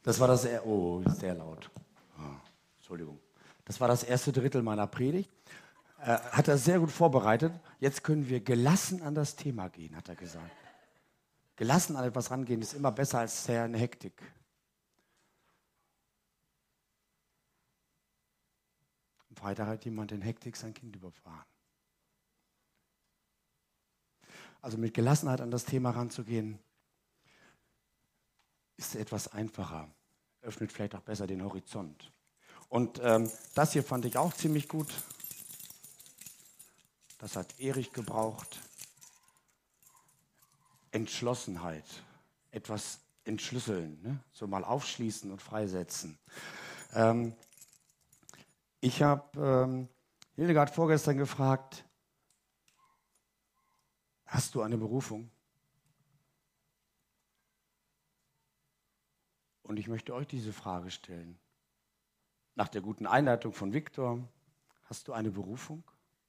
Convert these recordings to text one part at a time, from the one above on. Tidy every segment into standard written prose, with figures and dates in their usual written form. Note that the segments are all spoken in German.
Das war sehr laut. Entschuldigung. Das war das erste Drittel meiner Predigt. Hat er sehr gut vorbereitet. Jetzt können wir gelassen an das Thema gehen, hat er gesagt. Gelassen an etwas rangehen ist immer besser als sehr in Hektik. Am Freitag hat jemand in Hektik sein Kind überfahren. Also mit Gelassenheit an das Thema ranzugehen, ist etwas einfacher. Öffnet vielleicht auch besser den Horizont. Und das hier fand ich auch ziemlich gut. Das hat Erich gebraucht. Entschlossenheit. Etwas entschlüsseln. Ne? So mal aufschließen und freisetzen. Ich habe Hildegard vorgestern gefragt, hast du eine Berufung? Und ich möchte euch diese Frage stellen. Nach der guten Einleitung von Viktor, hast du eine Berufung?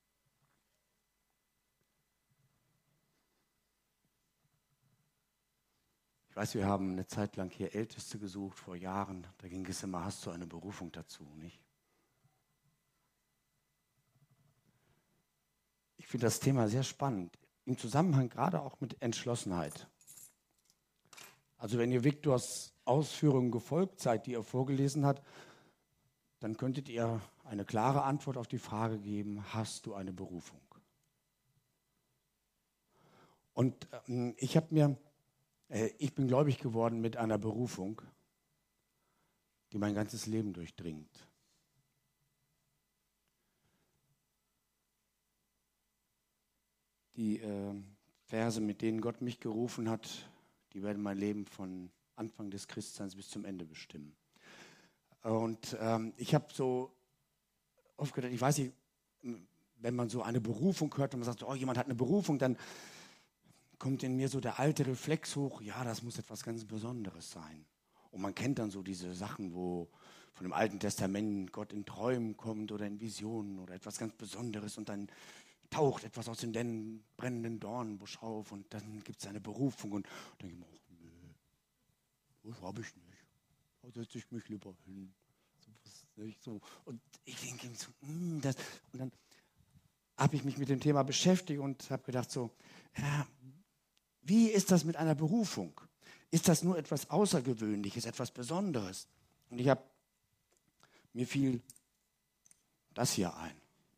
Ich weiß, wir haben eine Zeit lang hier Älteste gesucht, vor Jahren. Da ging es immer, hast du eine Berufung dazu, nicht? Ich finde das Thema sehr spannend, im Zusammenhang gerade auch mit Entschlossenheit. Also wenn ihr Viktors Ausführungen gefolgt seid, die er vorgelesen hat, dann könntet ihr eine klare Antwort auf die Frage geben, hast du eine Berufung? Und ich bin gläubig geworden mit einer Berufung, die mein ganzes Leben durchdringt. Die Verse, mit denen Gott mich gerufen hat, die werden mein Leben von Anfang des Christseins bis zum Ende bestimmen. Und ich habe so oft gedacht, ich weiß nicht, wenn man so eine Berufung hört und man sagt, oh, jemand hat eine Berufung, dann kommt in mir so der alte Reflex hoch, ja, das muss etwas ganz Besonderes sein. Und man kennt dann so diese Sachen, wo von dem Alten Testament Gott in Träumen kommt oder in Visionen oder etwas ganz Besonderes und dann taucht etwas aus dem brennenden Dornenbusch auf und dann gibt es eine Berufung und dann denke ich mir, nö, das habe ich nicht. Da setze ich mich lieber hin. So. Und ich denke so, und dann habe ich mich mit dem Thema beschäftigt und habe gedacht so, ja, wie ist das mit einer Berufung? Ist das nur etwas Außergewöhnliches, etwas Besonderes? Und mir fiel das hier ein.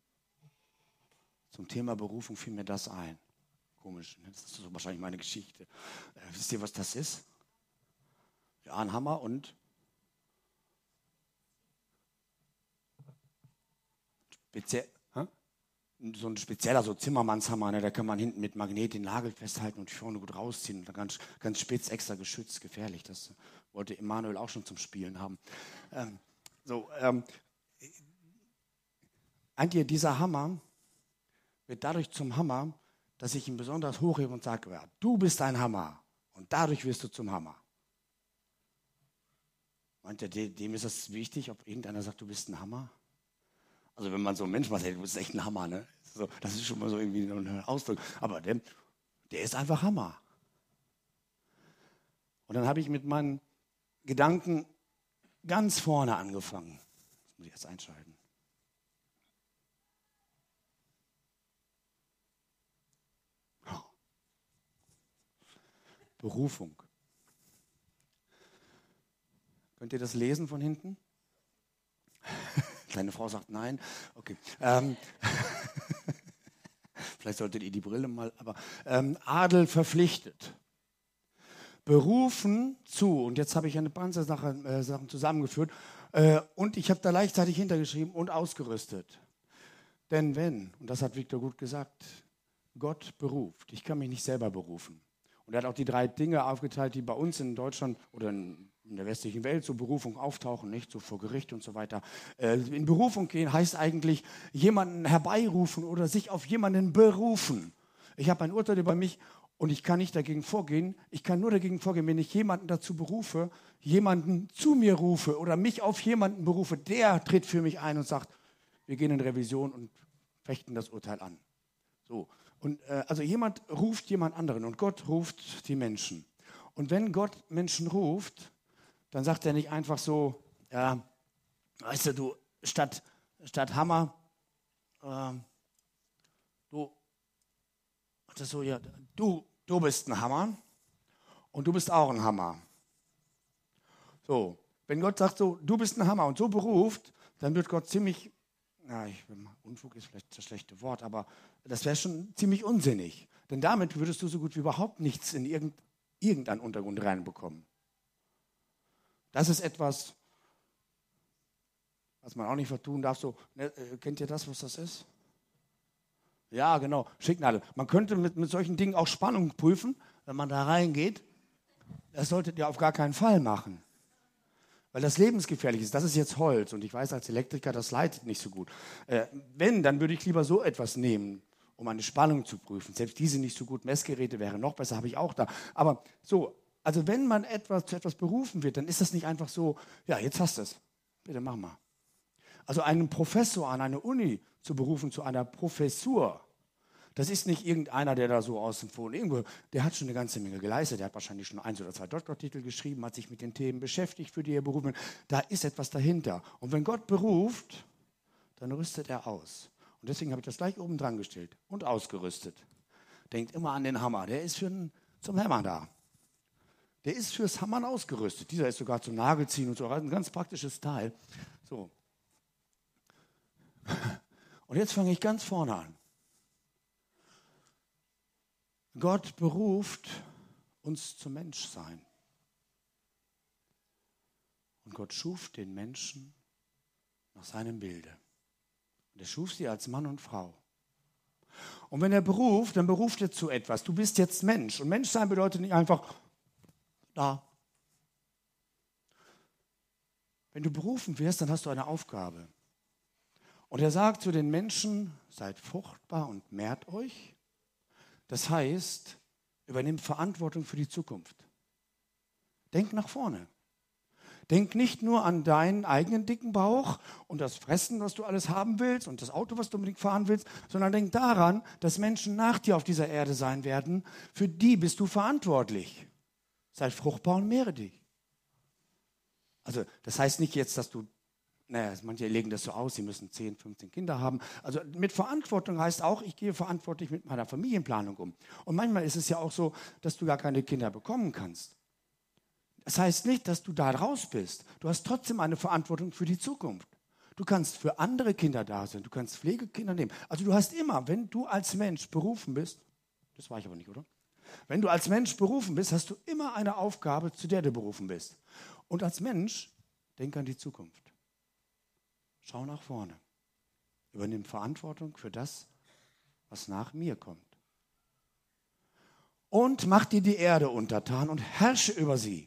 Zum Thema Berufung fiel mir das ein. Komisch, ne? Das ist so wahrscheinlich meine Geschichte. Wisst ihr, was das ist? Ja, ein Hammer und so ein spezieller so Zimmermannshammer, ne? Da kann man hinten mit Magnet den Nagel festhalten und vorne gut rausziehen. Und dann ganz spitz, extra geschützt, gefährlich. Das wollte Emanuel auch schon zum Spielen haben. Dieser Hammer wird dadurch zum Hammer, dass ich ihn besonders hochhebe und sage, ja, du bist ein Hammer. Und dadurch wirst du zum Hammer. Meint ihr, dem ist das wichtig, ob irgendeiner sagt, du bist ein Hammer? Also wenn man so ein Mensch macht, hey, du bist echt ein Hammer, ne? So, das ist schon mal so irgendwie ein Ausdruck. Aber der ist einfach Hammer. Und dann habe ich mit meinen Gedanken ganz vorne angefangen. Das muss ich jetzt einschalten. Berufung. Könnt ihr das lesen von hinten? Kleine Frau sagt nein. Okay. Vielleicht solltet ihr die Brille mal, aber Adel verpflichtet. Berufen zu, und jetzt habe ich eine ganze Sachen zusammengeführt, und ich habe da gleichzeitig hintergeschrieben und ausgerüstet. Denn wenn, und das hat Viktor gut gesagt, Gott beruft, ich kann mich nicht selber berufen. Und er hat auch die 3 Dinge aufgeteilt, die bei uns in Deutschland oder in der westlichen Welt zur Berufung auftauchen, nicht so vor Gericht und so weiter. In Berufung gehen heißt eigentlich jemanden herbeirufen oder sich auf jemanden berufen. Ich habe ein Urteil über mich und ich kann nicht dagegen vorgehen. Ich kann nur dagegen vorgehen, wenn ich jemanden dazu berufe, jemanden zu mir rufe oder mich auf jemanden berufe, der tritt für mich ein und sagt, wir gehen in Revision und fechten das Urteil an. So. Und also jemand ruft jemand anderen und Gott ruft die Menschen. Und wenn Gott Menschen ruft, dann sagt er nicht einfach so, ja, weißt du, statt Hammer, das so, ja, du bist ein Hammer und du bist auch ein Hammer. So, wenn Gott sagt so, du bist ein Hammer und so beruft, dann wird Gott ziemlich, Unfug ist vielleicht das schlechte Wort, aber das wäre schon ziemlich unsinnig. Denn damit würdest du so gut wie überhaupt nichts in irgendeinen Untergrund reinbekommen. Das ist etwas, was man auch nicht vertun darf. So, kennt ihr das, was das ist? Ja, genau, Schicknadel. Man könnte mit solchen Dingen auch Spannung prüfen, wenn man da reingeht. Das solltet ihr auf gar keinen Fall machen. Weil das lebensgefährlich ist. Das ist jetzt Holz. Und ich weiß als Elektriker, das leitet nicht so gut. Wenn, dann würde ich lieber so etwas nehmen, um eine Spannung zu prüfen. Selbst diese nicht so gut. Messgeräte wären noch besser, habe ich auch da. Aber so, also wenn man zu etwas berufen wird, dann ist das nicht einfach so, ja, jetzt hast du es. Bitte mach mal. Also einen Professor an eine Uni zu berufen, zu einer Professur, das ist nicht irgendeiner, der da so aus dem Phone irgendwo, der hat schon eine ganze Menge geleistet, der hat wahrscheinlich schon 1 oder 2 Doktortitel geschrieben, hat sich mit den Themen beschäftigt, für die er berufen wird. Da ist etwas dahinter. Und wenn Gott beruft, dann rüstet er aus. Und deswegen habe ich das gleich oben dran gestellt und ausgerüstet. Denkt immer an den Hammer, der ist zum Hämmern da. Der ist fürs Hammern ausgerüstet. Dieser ist sogar zum Nagelziehen und so, ein ganz praktisches Teil. So. Und jetzt fange ich ganz vorne an. Gott beruft uns zum Menschsein. Und Gott schuf den Menschen nach seinem Bilde. Und er schuf sie als Mann und Frau. Und wenn er beruft, dann beruft er zu etwas. Du bist jetzt Mensch. Und Menschsein bedeutet nicht einfach da. Wenn du berufen wirst, dann hast du eine Aufgabe. Und er sagt zu den Menschen, seid fruchtbar und mehrt euch. Das heißt, übernimm Verantwortung für die Zukunft. Denk nach vorne. Denk nicht nur an deinen eigenen dicken Bauch und das Fressen, was du alles haben willst und das Auto, was du unbedingt fahren willst, sondern denk daran, dass Menschen nach dir auf dieser Erde sein werden. Für die bist du verantwortlich. Sei fruchtbar und mehre dich. Also das heißt nicht jetzt, dass du, manche legen das so aus, sie müssen 10, 15 Kinder haben. Also mit Verantwortung heißt auch, ich gehe verantwortlich mit meiner Familienplanung um. Und manchmal ist es ja auch so, dass du gar keine Kinder bekommen kannst. Das heißt nicht, dass du da raus bist. Du hast trotzdem eine Verantwortung für die Zukunft. Du kannst für andere Kinder da sein, du kannst Pflegekinder nehmen. Also du hast immer, wenn du als Mensch berufen bist, das war ich aber nicht, oder? Wenn du als Mensch berufen bist, hast du immer eine Aufgabe, zu der du berufen bist. Und als Mensch, denk an die Zukunft. Schau nach vorne. Übernimm Verantwortung für das, was nach mir kommt. Und mach dir die Erde untertan und herrsche über sie.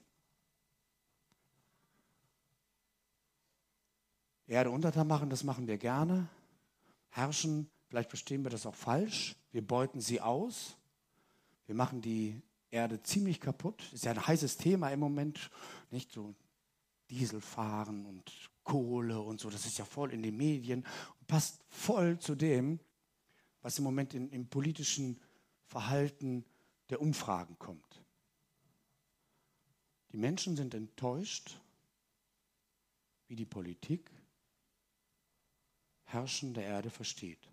Die Erde untertan machen, das machen wir gerne. Herrschen, vielleicht verstehen wir das auch falsch. Wir beuten sie aus. Wir machen die Erde ziemlich kaputt. Das ist ja ein heißes Thema im Moment. Nicht so Dieselfahren und Kohle und so. Das ist ja voll in den Medien. Und passt voll zu dem, was im Moment im politischen Verhalten der Umfragen kommt. Die Menschen sind enttäuscht, wie die Politik Herrschen der Erde versteht.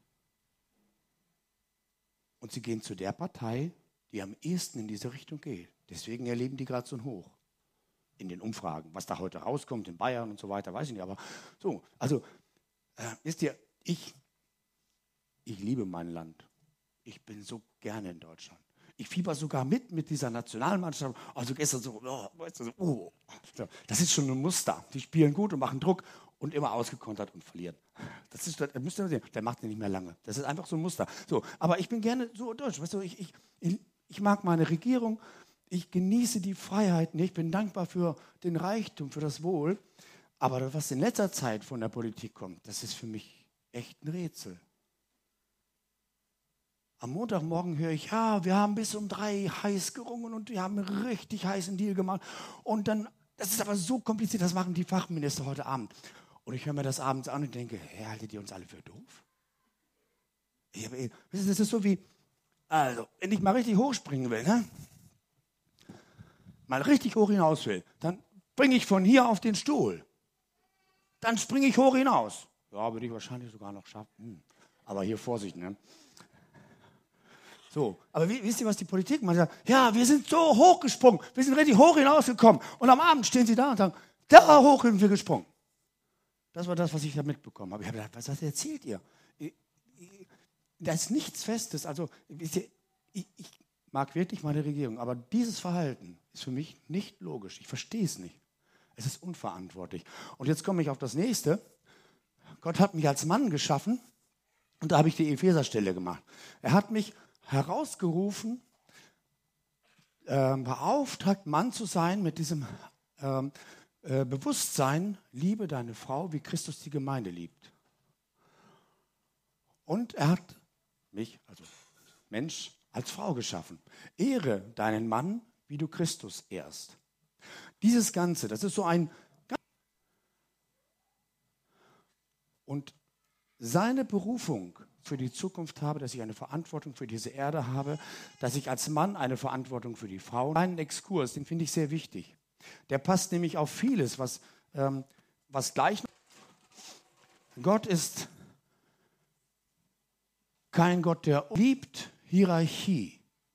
Und sie gehen zu der Partei, die am ehesten in diese Richtung geht. Deswegen erleben die gerade so ein Hoch in den Umfragen. Was da heute rauskommt in Bayern und so weiter, weiß ich nicht. Aber so, also, wisst ihr, ich liebe mein Land. Ich bin so gerne in Deutschland. Ich fieber sogar mit dieser Nationalmannschaft. Also gestern so, das ist schon ein Muster. Die spielen gut und machen Druck und immer ausgekontert und verlieren. Das müsst ihr sehen. Der macht ja nicht mehr lange. Das ist einfach so ein Muster. So, aber ich bin gerne so deutsch. Weißt du, ich mag meine Regierung. Ich genieße die Freiheiten. Ich bin dankbar für den Reichtum, für das Wohl. Aber was in letzter Zeit von der Politik kommt, das ist für mich echt ein Rätsel. Am Montagmorgen höre ich, ja, wir haben bis um 3 heiß gerungen und wir haben einen richtig heißen Deal gemacht. Und dann, das ist aber so kompliziert, das machen die Fachminister heute Abend. Und ich höre mir das abends an und denke, haltet ihr uns alle für doof? Das ist so wie, also, wenn ich mal richtig hochspringen will, ne? Mal richtig hoch hinaus will, dann springe ich von hier auf den Stuhl. Dann springe ich hoch hinaus. Ja, würde ich wahrscheinlich sogar noch schaffen. Aber hier Vorsicht, ne? So, aber wisst ihr, was die Politik macht? Ja, wir sind so hochgesprungen, wir sind richtig hoch hinausgekommen. Und am Abend stehen sie da und sagen, da hoch sind wir gesprungen. Das war das, was ich da mitbekommen habe. Ich habe gedacht, was erzählt ihr? Da ist nichts Festes. Also, wisst ihr, ich mag wirklich meine Regierung, aber dieses Verhalten ist für mich nicht logisch. Ich verstehe es nicht. Es ist unverantwortlich. Und jetzt komme ich auf das Nächste. Gott hat mich als Mann geschaffen und da habe ich die Epheserstelle gemacht. Er hat mich herausgerufen, beauftragt, Mann zu sein mit diesem Bewusstsein, liebe deine Frau, wie Christus die Gemeinde liebt. Und er hat mich, also Mensch, als Frau geschaffen. Ehre deinen Mann, wie du Christus ehrst. Dieses Ganze, das ist so ein... Und seine Berufung für die Zukunft habe, dass ich eine Verantwortung für diese Erde habe, dass ich als Mann eine Verantwortung für die Frau. Einen Exkurs, den finde ich sehr wichtig. Der passt nämlich auf vieles, was gleich... Gott ist kein Gott, der liebt Hierarchie.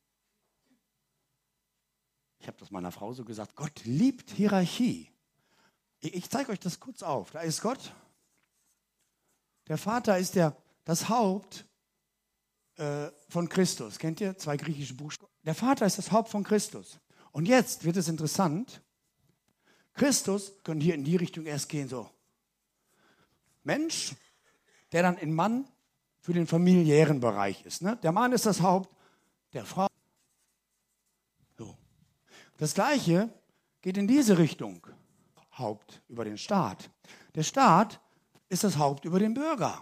Ich habe das meiner Frau so gesagt, Gott liebt Hierarchie. Ich zeige euch das kurz auf. Da ist Gott. Der Vater ist das Haupt von Christus. Kennt ihr? 2 griechische Buchstaben. Der Vater ist das Haupt von Christus. Und jetzt wird es interessant. Christus, können hier in die Richtung erst gehen, so. Mensch, der dann in Mann für den familiären Bereich ist. Ne? Der Mann ist das Haupt der Frau. So. Das Gleiche geht in diese Richtung. Haupt über den Staat. Der Staat ist das Haupt über den Bürger.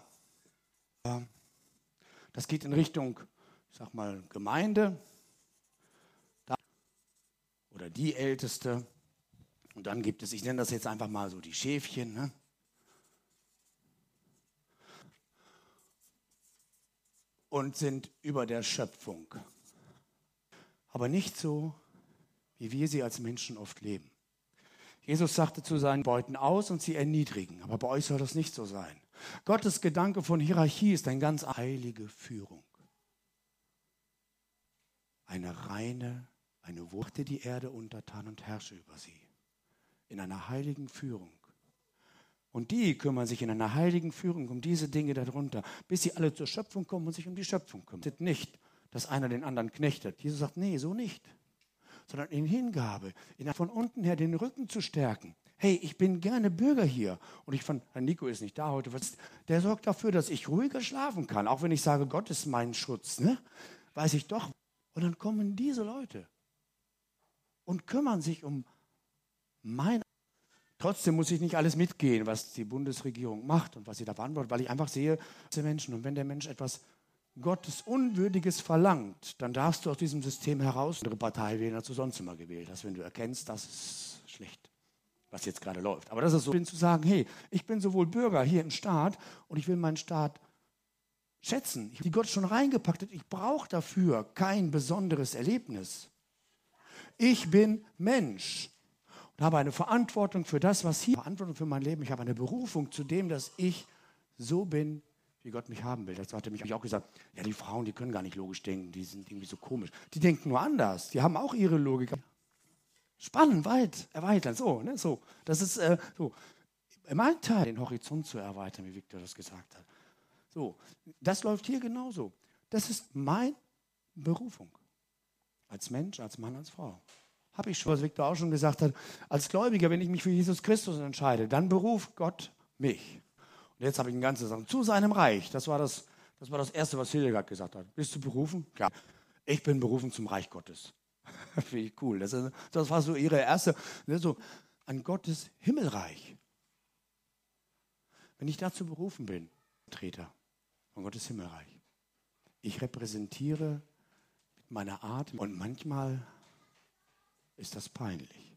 Das geht in Richtung, ich sag mal, Gemeinde oder die Älteste. Und dann gibt es, ich nenne das jetzt einfach mal so die Schäfchen. Ne? Und sind über der Schöpfung. Aber nicht so, wie wir sie als Menschen oft leben. Jesus sagte zu seinen Beuten aus und sie erniedrigen. Aber bei euch soll das nicht so sein. Gottes Gedanke von Hierarchie ist eine ganz heilige Führung. Eine reine, eine Wuchte die Erde untertan und herrsche über sie. In einer heiligen Führung. Und die kümmern sich in einer heiligen Führung um diese Dinge darunter, bis sie alle zur Schöpfung kommen und sich um die Schöpfung kümmern. Nicht, dass einer den anderen knechtet. Jesus sagt, nee, so nicht. Sondern in Hingabe, von unten her den Rücken zu stärken. Hey, ich bin gerne Bürger hier. Und Herr Nico ist nicht da heute, der sorgt dafür, dass ich ruhiger schlafen kann. Auch wenn ich sage, Gott ist mein Schutz, ne? Weiß ich doch. Und dann kommen diese Leute und kümmern sich um meine. Trotzdem muss ich nicht alles mitgehen, was die Bundesregierung macht und was sie da verantwortet, weil ich einfach sehe, diese Menschen. Und wenn der Mensch etwas Gottes Unwürdiges verlangt, dann darfst du aus diesem System heraus eine Partei wählen, als du sonst immer gewählt hast, wenn du erkennst, das ist schlecht, was jetzt gerade läuft. Aber das ist so, zu sagen, hey, ich bin sowohl Bürger hier im Staat und ich will meinen Staat schätzen, die Gott schon reingepackt hat. Ich brauche dafür kein besonderes Erlebnis. Ich bin Mensch und habe eine Verantwortung für das, was hier, Verantwortung für mein Leben. Ich habe eine Berufung zu dem, dass ich so bin, wie Gott mich haben will. Dazu hat er mich auch gesagt, ja, die Frauen, die können gar nicht logisch denken, die sind irgendwie so komisch. Die denken nur anders, die haben auch ihre Logik. Spannen, weit, erweitern, so, ne, so. Das ist so. Mein Teil, den Horizont zu erweitern, wie Viktor das gesagt hat. So, das läuft hier genauso. Das ist meine Berufung. Als Mensch, als Mann, als Frau. Habe ich schon, was Viktor auch schon gesagt hat, als Gläubiger, wenn ich mich für Jesus Christus entscheide, dann beruft Gott mich. Und jetzt habe ich ein ganzes Sachen zu seinem Reich. Das war das Erste, was Hildegard gesagt hat. Bist du berufen? Ja. Ich bin berufen zum Reich Gottes. Finde ich cool. Das war so ihre erste, so an Gottes Himmelreich. Wenn ich dazu berufen bin, Vertreter von Gottes Himmelreich. Ich repräsentiere mit meiner Art und manchmal ist das peinlich.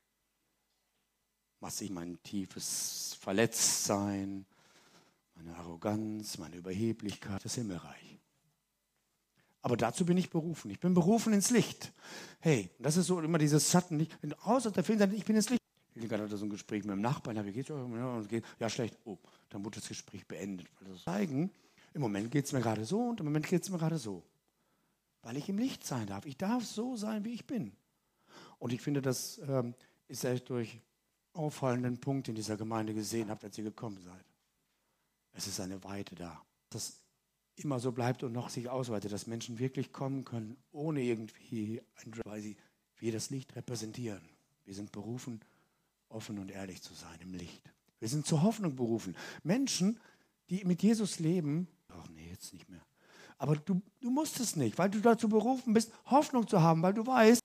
Was ich mein tiefes Verletztsein, meine Arroganz, meine Überheblichkeit, das Himmelreich. Aber dazu bin ich berufen. Ich bin berufen ins Licht. Hey, das ist so immer dieses Schatten. Außer der Film sagt, ich bin ins Licht. Hildegard hatte so ein Gespräch mit dem Nachbarn, ja, wie geht's euch? Ja, und geht, ja, schlecht. Oh, dann wurde das Gespräch beendet. Weil das zeigen, im Moment geht es mir gerade so und im Moment geht es mir gerade so. Weil ich im Licht sein darf. Ich darf so sein, wie ich bin. Und ich finde, das ist echt durch auffallenden Punkt in dieser Gemeinde gesehen habt, als ihr gekommen seid. Es ist eine Weite da. Das immer so bleibt und noch sich ausweitet, dass Menschen wirklich kommen können, ohne irgendwie, weil wir das Licht repräsentieren. Wir sind berufen, offen und ehrlich zu sein im Licht. Wir sind zur Hoffnung berufen. Menschen, die mit Jesus leben, ach nee, jetzt nicht mehr. Aber du musst es nicht, weil du dazu berufen bist, Hoffnung zu haben, weil du weißt,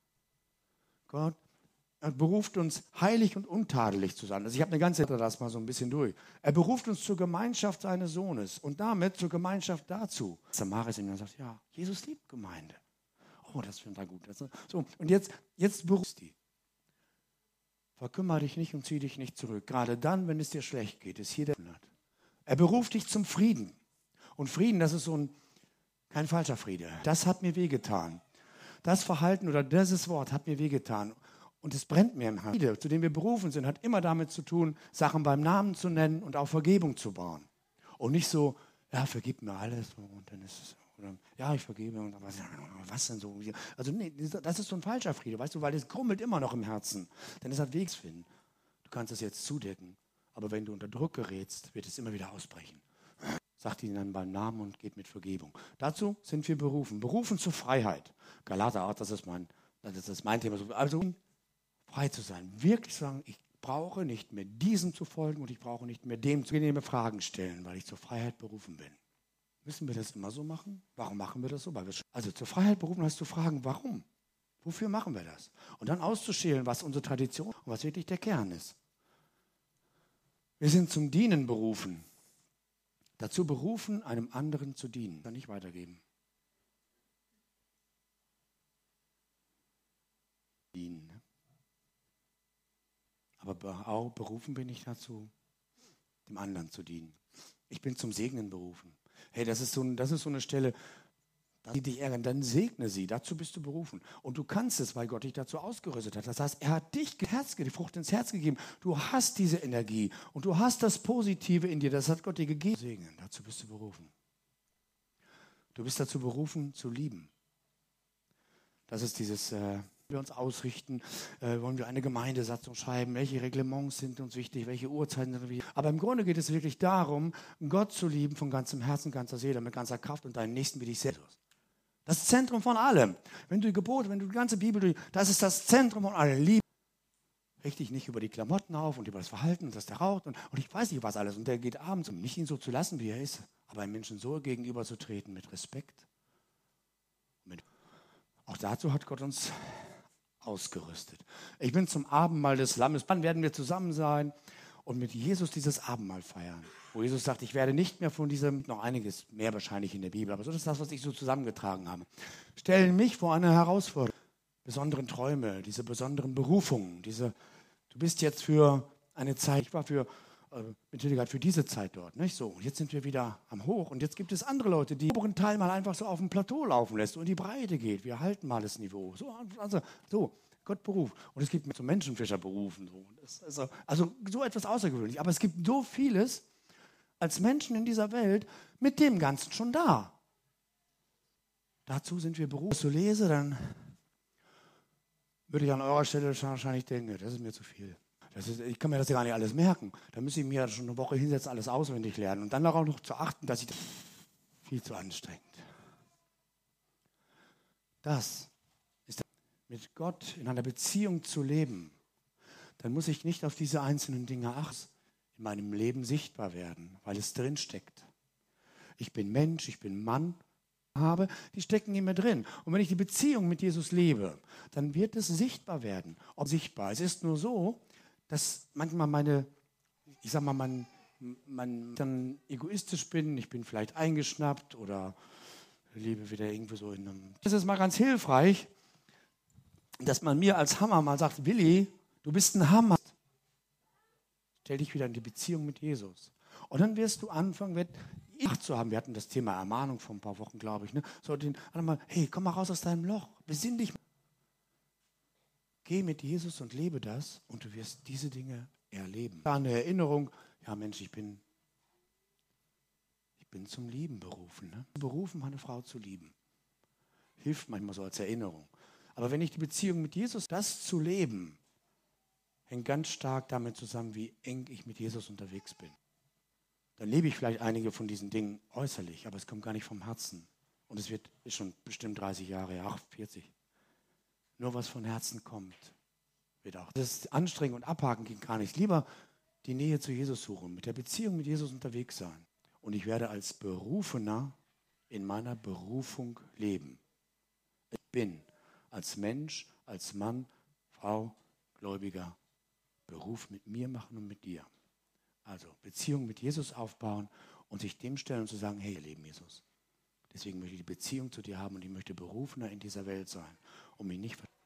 Gott beruft uns, heilig und untadelig zu sein. Also ich habe eine ganze Zeit das mal so ein bisschen durch. Er beruft uns zur Gemeinschaft seines Sohnes und damit zur Gemeinschaft dazu. Samaris in mir sagt, ja, Jesus liebt Gemeinde. Oh, das finde ich gut. So, und jetzt berufst die. Verkümmere dich nicht und zieh dich nicht zurück. Gerade dann, wenn es dir schlecht geht, ist hier der Monat. Er beruft dich zum Frieden. Und Frieden, das ist kein falscher Friede. Das hat mir wehgetan. Das Verhalten oder dieses Wort hat mir wehgetan. Und es brennt mir im Herzen. Zu dem wir berufen sind, hat immer damit zu tun, Sachen beim Namen zu nennen und auf Vergebung zu bauen. Und nicht so, ja, vergib mir alles und dann ist es, oder ja, ich vergebe und was denn so? Also nee, das ist so ein falscher Friede, weißt du, weil das krummelt immer noch im Herzen. Denn es hat Wegsfinden. Du kannst es jetzt zudecken, aber wenn du unter Druck gerätst, wird es immer wieder ausbrechen. Sagt ihn dann beim Namen und geht mit Vergebung. Dazu sind wir berufen. Berufen zur Freiheit. Galater, das ist mein Thema. Also frei zu sein. Wirklich zu sagen, ich brauche nicht mehr diesem zu folgen und ich brauche nicht mehr dem zu Fragen stellen, weil ich zur Freiheit berufen bin. Müssen wir das immer so machen? Warum machen wir das so? Also zur Freiheit berufen heißt zu fragen, warum? Wofür machen wir das? Und dann auszuschälen, was unsere Tradition und was wirklich der Kern ist. Wir sind zum Dienen berufen. Dazu berufen, einem anderen zu dienen. Kann ich weitergeben. Dienen. Aber auch berufen bin ich dazu, dem anderen zu dienen. Ich bin zum Segnen berufen. Hey, das ist so eine Stelle, die dich ärgern, dann segne sie. Dazu bist du berufen. Und du kannst es, weil Gott dich dazu ausgerüstet hat. Das heißt, er hat dich die Frucht ins Herz gegeben. Du hast diese Energie und du hast das Positive in dir. Das hat Gott dir gegeben. Segnen, dazu bist du berufen. Du bist dazu berufen, zu lieben. Das ist dieses, wir uns ausrichten, wollen wir eine Gemeindesatzung schreiben, welche Reglements sind uns wichtig, welche Uhrzeiten sind uns wichtig. Aber im Grunde geht es wirklich darum, Gott zu lieben von ganzem Herzen, ganzer Seele, mit ganzer Kraft und deinen Nächsten wie dich selbst. Das Zentrum von allem. Wenn du die Gebote, wenn du die ganze Bibel, das ist das Zentrum von allem. Liebe. Richte dich nicht über die Klamotten auf und über das Verhalten, dass der raucht und ich weiß nicht was alles. Und der geht abends, um nicht ihn so zu lassen, wie er ist, aber einem Menschen so gegenüberzutreten mit Respekt. Auch dazu hat Gott uns ausgerüstet. Ich bin zum Abendmahl des Lammes. Dann werden wir zusammen sein und mit Jesus dieses Abendmahl feiern. Wo Jesus sagt, ich werde nicht mehr von diesem, noch einiges mehr wahrscheinlich in der Bibel, aber so ist das, was ich so zusammengetragen habe. Stellen mich vor eine Herausforderung, besonderen Träume, diese besonderen Berufungen, du bist jetzt für eine Zeit, ich war mit Hildegard für diese Zeit dort, nicht so. Und jetzt sind wir wieder am Hoch und jetzt gibt es andere Leute, die den oberen Teil mal einfach so auf dem Plateau laufen lässt und in die Breite geht. Wir halten mal das Niveau. So, Gott beruft. Und es gibt so Menschenfischer berufen. Also so etwas außergewöhnlich. Aber es gibt so vieles als Menschen in dieser Welt mit dem Ganzen schon da. Dazu sind wir berufen. Wenn ich das so lese, dann würde ich an eurer Stelle wahrscheinlich denken, das ist mir zu viel. Ich kann mir das ja gar nicht alles merken. Da müsste ich mir ja schon eine Woche hinsetzen, alles auswendig lernen. Und dann auch noch zu achten, dass ich das viel zu anstrengend. Das ist mit Gott in einer Beziehung zu leben. Dann muss ich nicht auf diese einzelnen Dinge achten, in meinem Leben sichtbar werden, weil es drin steckt. Ich bin Mensch, ich bin Mann, die stecken in mir drin. Und wenn ich die Beziehung mit Jesus lebe, dann wird es sichtbar werden. Ob sichtbar. Es ist nur so, dass manchmal dann egoistisch bin, ich bin vielleicht eingeschnappt oder lebe wieder irgendwo so in einem... Das ist mal ganz hilfreich, dass man mir als Hammer mal sagt, Willi, du bist ein Hammer. Stell dich wieder in die Beziehung mit Jesus. Und dann wirst du anfangen, Acht zu haben. Wir hatten das Thema Ermahnung vor ein paar Wochen, glaube ich. Ne? So den anderen mal, hey, komm mal raus aus deinem Loch, besinn dich. Geh mit Jesus und lebe das und du wirst diese Dinge erleben. Eine Erinnerung, ja Mensch, ich bin zum Lieben berufen. Ne? Berufen, meine Frau zu lieben. Hilft manchmal so als Erinnerung. Aber wenn ich die Beziehung mit Jesus, das zu leben, hängt ganz stark damit zusammen, wie eng ich mit Jesus unterwegs bin. Dann lebe ich vielleicht einige von diesen Dingen äußerlich, aber es kommt gar nicht vom Herzen. Und es ist schon bestimmt 30 Jahre, ja, 40. Nur was von Herzen kommt, wird auch. Das Anstrengen und Abhaken geht gar nicht. Lieber die Nähe zu Jesus suchen, mit der Beziehung mit Jesus unterwegs sein. Und ich werde als Berufener in meiner Berufung leben. Ich bin als Mensch, als Mann, Frau, Gläubiger, Beruf mit mir machen und mit dir. Also Beziehung mit Jesus aufbauen und sich dem stellen und zu sagen, hey, ihr Leben Jesus. Deswegen möchte ich die Beziehung zu dir haben und ich möchte Berufener in dieser Welt sein und mich nicht